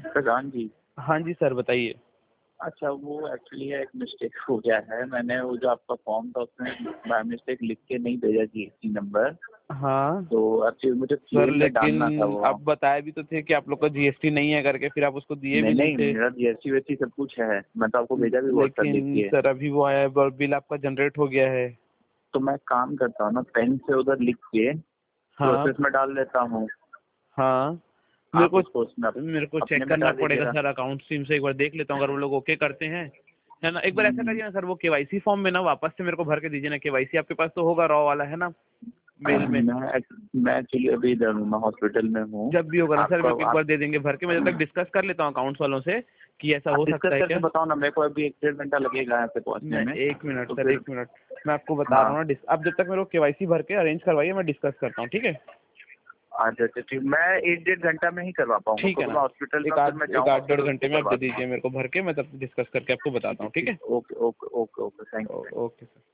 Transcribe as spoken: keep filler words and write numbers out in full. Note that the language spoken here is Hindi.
प्रधान जी। हाँ जी सर, बताइए। अच्छा, वो एक्चुअली एक मिस्टेक हो गया है। मैंने वो जो आपका फॉर्म था उसमें बाय मिस्टेक लिख के नहीं भेजा जीएसटी नंबर। हाँ तो एक्चुअली मुझे सर, क्लेम में डालना था लेकिन वो। आप बताए भी तो थे कि आप लोग का जीएसटी नहीं है करके, फिर आप उसको दिए नहीं भी नहीं नहीं, थे। मेरा जीएसटी वेस्टी सब कुछ है। मैं तो आपको भेजा भी व्हाट्सएप लेकिन देखिए। सर अभी वो आया है, ब- बिल आपका जनरेट हो गया है। तो मैं काम करता हूँ ना, पेन से उधर लिख के हाँ प्रोसेस में डाल देता हूँ। हाँ, मेरे आप को उसको उसमें अप, मेरे को अपने चेक में करना डाल पड़ेगा दीजिएगा। सर, अकाउंट टीम से एक बार देख लेता हूँ, अगर वो लोग ओके करते हैं, है ना। एक बार ऐसा हम्म, करिए ना सर, वो केवाईसी फॉर्म में ना वापस से मेरे को भर के दीजिए ना। केवाईसी आपके पास तो होगा, रॉ वाला, है ना, मेल में। मैं मैं एक्चुअली अभी इधर हूँ, मैं हॉस्पिटल में हूँ। जब भी होगा ना सर, आपका मेरे को एक आप बार दे देंगे भर के। मैं जब तक डिस्कस कर लेता हूँ अकाउंट्स वालों से कि ऐसा आप हो डिस्कस सकता है करके क्या। बताओ ना, मेरे को अभी एक डेढ़ घंटा लगेगा यहाँ पे पहुँचने मैं में। एक मिनट तो सर, फिर एक मिनट, मैं आपको बता रहा हाँ, हूँ ना। डिस- आप जब तक मेरे को केवाईसी भर के अरेंज करवाइए, मैं डिस्कस करता हूँ, ठीक है। अच्छा अच्छा ठीक। मैं एक डेढ़ घंटा में ही करवा पाऊंगा ठीक है क्योंकि ना, मैं हॉस्पिटल में एक हूँ, फिर आध मैं एक जाऊँगा आध डेढ़ फिर उसको घंटे में आप करवा दे दूंगा। दीजिए मेरे को भर के, मैं तब डिस्कस करके आपको बताता ठीक हूँ, ठीक ठीक, है। Okay okay okay okay, thank you. ओ- ओके सर।